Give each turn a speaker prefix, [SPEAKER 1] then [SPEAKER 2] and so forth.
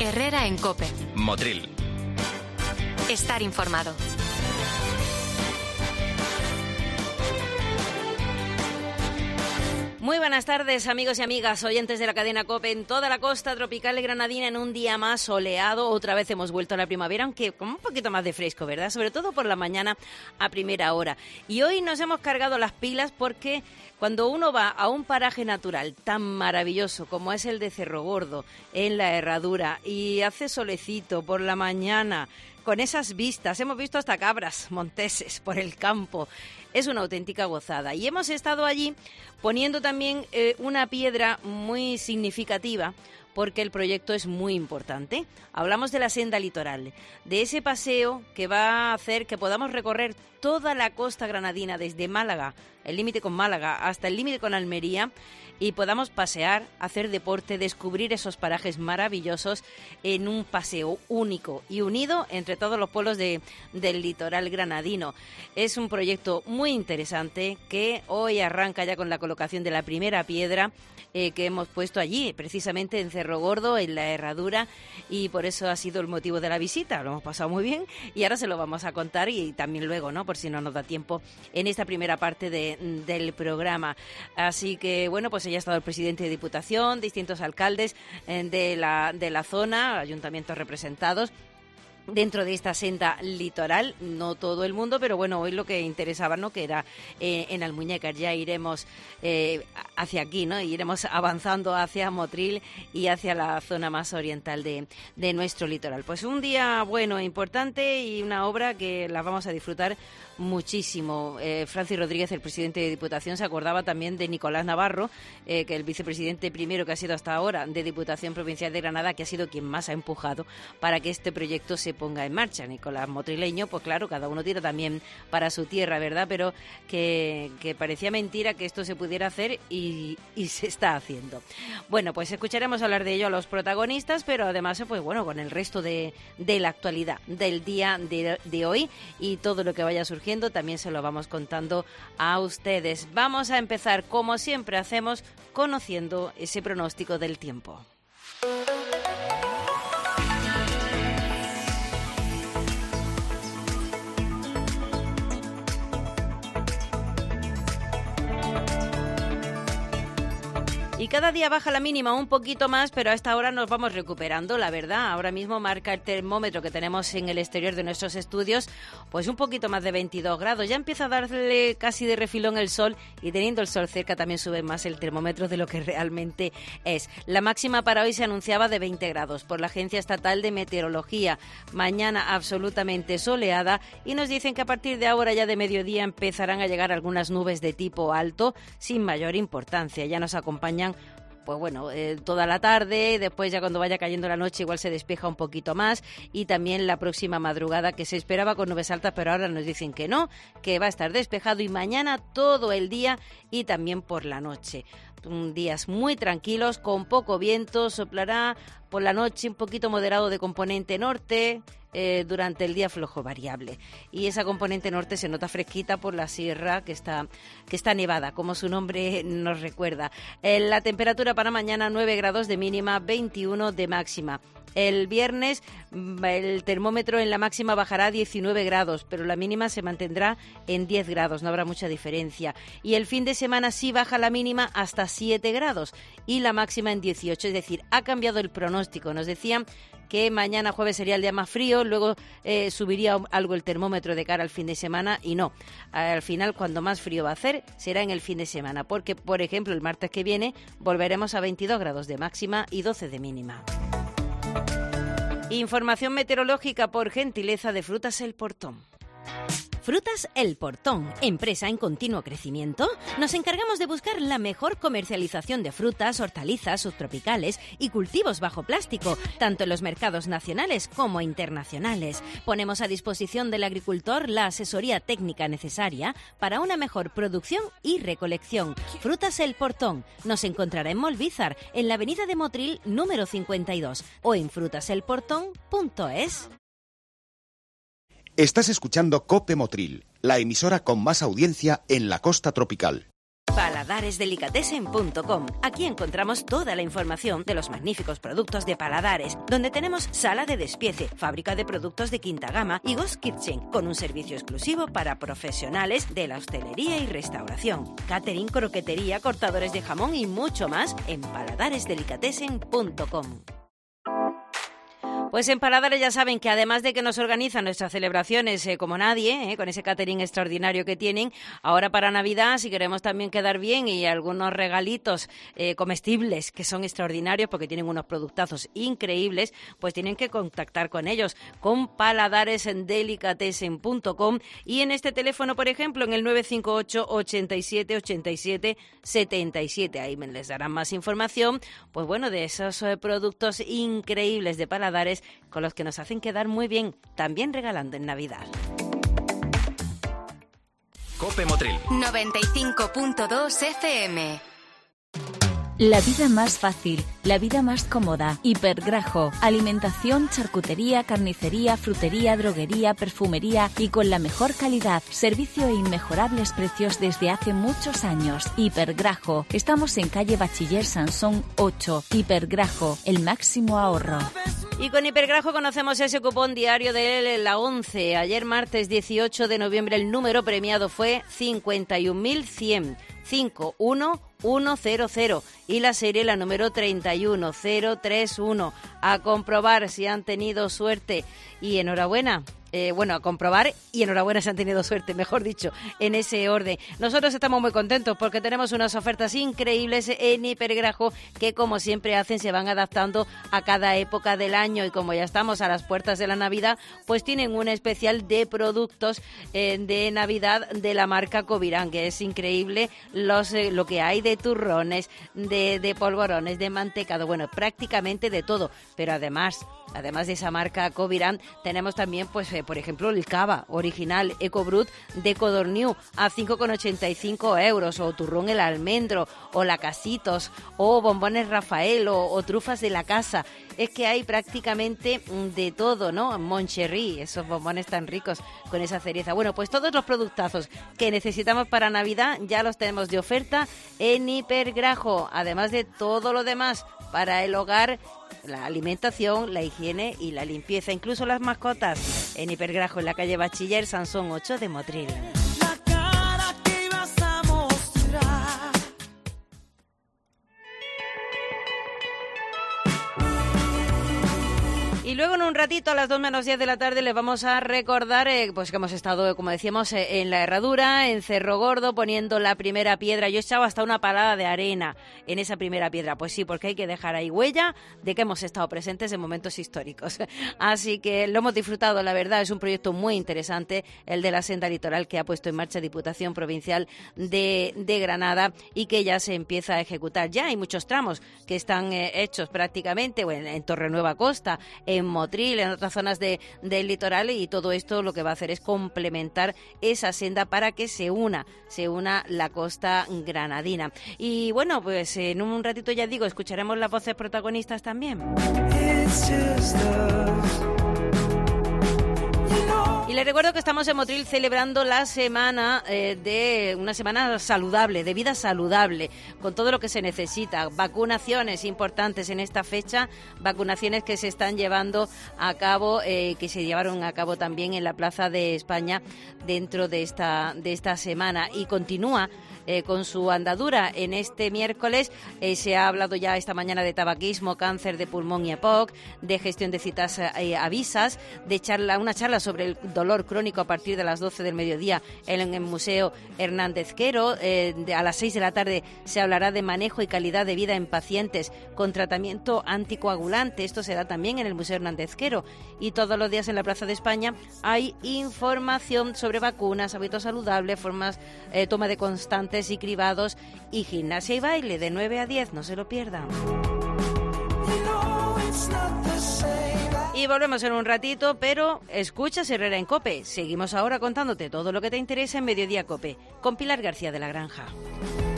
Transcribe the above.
[SPEAKER 1] Herrera en COPE.
[SPEAKER 2] Motril.
[SPEAKER 1] Estar informado.
[SPEAKER 3] Muy buenas tardes, amigos y amigas, oyentes de la cadena COPE en toda la costa tropical granadina, en un día más soleado. Otra vez hemos vuelto a la primavera, aunque con un poquito más de fresco, ¿verdad? Sobre todo por la mañana a primera hora. Y hoy nos hemos cargado las pilas porque cuando uno va a un paraje natural tan maravilloso como es el de Cerro Gordo, en la Herradura, y hace solecito por la mañana, con esas vistas, hemos visto hasta cabras monteses por el campo, es una auténtica gozada. Y hemos estado allí poniendo también una piedra muy significativa, porque el proyecto es muy importante. Hablamos de la senda litoral, de ese paseo que va a hacer que podamos recorrer toda la costa granadina, desde Málaga, el límite con Málaga, hasta el límite con Almería, y podamos pasear, hacer deporte, descubrir esos parajes maravillosos en un paseo único y unido entre todos los pueblos del litoral granadino. Es un proyecto muy interesante que hoy arranca ya con la colocación de la primera piedra que hemos puesto allí, precisamente en Cerro Gordo, en la Herradura, y por eso ha sido el motivo de la visita. Lo hemos pasado muy bien y ahora se lo vamos a contar, y también luego, ¿no?, por si no nos da tiempo en esta primera parte del programa. Así que, bueno, pues ya ha estado el presidente de Diputación, distintos alcaldes de la zona, ayuntamientos representados dentro de esta senda litoral, no todo el mundo, pero bueno, hoy lo que interesaba, ¿no?, que era en Almuñécar. Ya iremos hacia aquí, ¿no?, iremos avanzando hacia Motril y hacia la zona más oriental de nuestro litoral. Pues un día bueno e importante, y una obra que la vamos a disfrutar muchísimo. Francis Rodríguez, el presidente de Diputación, se acordaba también de Nicolás Navarro, que el vicepresidente primero que ha sido hasta ahora de Diputación Provincial de Granada, que ha sido quien más ha empujado para que este proyecto se ponga en marcha. Nicolás motrileño, pues claro, cada uno tira también para su tierra, ¿verdad? Pero que parecía mentira que esto se pudiera hacer, y se está haciendo. Bueno, pues escucharemos hablar de ello a los protagonistas, pero además, pues bueno, con el resto de la actualidad del día de hoy, y todo lo que vaya surgiendo también se lo vamos contando a ustedes. Vamos a empezar, como siempre hacemos, conociendo ese pronóstico del tiempo. Y cada día baja la mínima un poquito más, pero a esta hora nos vamos recuperando, la verdad. Ahora mismo marca el termómetro que tenemos en el exterior de nuestros estudios, pues un poquito más de 22 grados. Ya empieza a darle casi de refilón el sol, y teniendo el sol cerca también sube más el termómetro de lo que realmente es. La máxima para hoy se anunciaba de 20 grados por la Agencia Estatal de Meteorología. Mañana absolutamente soleada, y nos dicen que a partir de ahora, ya de mediodía, empezarán a llegar algunas nubes de tipo alto sin mayor importancia. Ya nos acompañan, pues bueno, toda la tarde, después ya cuando vaya cayendo la noche igual se despeja un poquito más, y también la próxima madrugada, que se esperaba con nubes altas, pero ahora nos dicen que no, que va a estar despejado, y mañana todo el día y también por la noche. Días muy tranquilos, con poco viento, soplará por la noche un poquito moderado de componente norte, durante el día flojo variable, y esa componente norte se nota fresquita por la sierra que está nevada, como su nombre nos recuerda. La temperatura para mañana 9 grados de mínima, 21 de máxima. El viernes el termómetro en la máxima bajará a 19 grados, pero la mínima se mantendrá en 10 grados, no habrá mucha diferencia. Y el fin de semana sí baja la mínima hasta 7 grados y la máxima en 18, es decir, ha cambiado el pronóstico. Nos decían que mañana jueves sería el día más frío, luego subiría algo el termómetro de cara al fin de semana, y no. Al final, cuando más frío va a hacer será en el fin de semana, porque, por ejemplo, el martes que viene volveremos a 22 grados de máxima y 12 de mínima. Información meteorológica por gentileza de Frutas El Portón.
[SPEAKER 4] Frutas El Portón, empresa en continuo crecimiento. Nos encargamos de buscar la mejor comercialización de frutas, hortalizas, subtropicales y cultivos bajo plástico, tanto en los mercados nacionales como internacionales. Ponemos a disposición del agricultor la asesoría técnica necesaria para una mejor producción y recolección. Frutas El Portón nos encontrará en Molvízar, en la avenida de Motril número 52, o en frutaselportón.es.
[SPEAKER 5] Estás escuchando COPE Motril, la emisora con más audiencia en la costa tropical.
[SPEAKER 3] Para
[SPEAKER 4] paladaresdelicatessen.com. Aquí encontramos toda la información de los magníficos productos de Paladares, donde tenemos sala de despiece, fábrica de productos de quinta gama y Ghost Kitchen, con un servicio exclusivo para profesionales de la hostelería y restauración. Catering, croquetería, cortadores de jamón y mucho más en paladaresdelicatessen.com.
[SPEAKER 3] Pues en Paladares ya saben que además de que nos organizan nuestras celebraciones como nadie, con ese catering extraordinario que tienen, ahora para Navidad, si queremos también quedar bien y algunos regalitos comestibles que son extraordinarios porque tienen unos productazos increíbles, pues tienen que contactar con ellos, con paladaresdelicatessen.com, y en este teléfono, por ejemplo, en el 958 87 87 77. Ahí les darán más información, pues bueno, de esos productos increíbles de Paladares con los que nos hacen quedar muy bien, también regalando en Navidad.
[SPEAKER 1] COPE Motril 95.2 FM.
[SPEAKER 2] La vida más fácil, la vida más cómoda. Hipergrajo, alimentación, charcutería, carnicería, frutería, droguería, perfumería y con la mejor calidad, servicio e inmejorables precios desde hace muchos años. Hipergrajo, estamos en calle Bachiller Sansón 8. Hipergrajo, el máximo ahorro.
[SPEAKER 3] Y con Hipergrajo conocemos ese cupón diario de la 11. Ayer martes 18 de noviembre el número premiado fue 51.100. 51100 y la serie la número 31031. A comprobar si han tenido suerte y enhorabuena. A comprobar y enhorabuena si han tenido suerte, mejor dicho, en ese orden. Nosotros estamos muy contentos porque tenemos unas ofertas increíbles en Hipergrajo que, como siempre hacen, se van adaptando a cada época del año, y como ya estamos a las puertas de la Navidad, pues tienen un especial de productos de Navidad de la marca Covirán, que es increíble lo que hay de turrones, de polvorones, de mantecado, bueno, prácticamente de todo, pero además de esa marca Covirán, tenemos también, pues, por ejemplo, el cava original EcoBrut de Codorniu a 5,85 euros, o turrón el almendro, o lacasitos, o bombones Rafael, o trufas de la casa. Es que hay prácticamente de todo, ¿no? Moncherry, esos bombones tan ricos con esa cereza. Bueno, pues todos los productazos que necesitamos para Navidad ya los tenemos de oferta en Hipergrajo, además de todo lo demás para el hogar, la alimentación, la higiene y la limpieza, incluso las mascotas, en Hipergrajo, en la calle Bachiller Sansón 8 de Motril. Y luego en un ratito, a las 2 menos 10 de la tarde, les vamos a recordar pues que hemos estado, como decíamos, en la Herradura, en Cerro Gordo, poniendo la primera piedra. Yo he echado hasta una palada de arena en esa primera piedra. Pues sí, porque hay que dejar ahí huella de que hemos estado presentes en momentos históricos. Así que lo hemos disfrutado, la verdad. Es un proyecto muy interesante, el de la senda litoral que ha puesto en marcha Diputación Provincial de Granada, y que ya se empieza a ejecutar. Ya hay muchos tramos que están hechos prácticamente, bueno, en Torrenueva Costa, en Motril, en otras zonas del litoral, y todo esto lo que va a hacer es complementar esa senda para que se una la costa granadina. Y bueno, pues en un ratito, ya digo, escucharemos las voces protagonistas también. Y les recuerdo que estamos en Motril celebrando la semana de una semana saludable, de vida saludable, con todo lo que se necesita. Vacunaciones importantes en esta fecha, vacunaciones que se están llevando a cabo, que se llevaron a cabo también en la Plaza de España dentro de esta semana, y continúa con su andadura. En este miércoles se ha hablado ya esta mañana de tabaquismo, cáncer de pulmón y EPOC, de gestión de citas avisas, una charla sobre el dolor crónico a partir de las 12 del mediodía en el Museo Hernández Quero. A las 6 de la tarde se hablará de manejo y calidad de vida en pacientes con tratamiento anticoagulante. Esto se da también en el Museo Hernández Quero. Y todos los días en la Plaza de España hay información sobre vacunas, hábitos saludables, formas, toma de constantes y cribados, y gimnasia y baile de 9 a 10. No se lo pierdan. Y volvemos en un ratito, pero escuchas Herrera en COPE. Seguimos ahora contándote todo lo que te interesa en Mediodía COPE, con Pilar García de la Granja.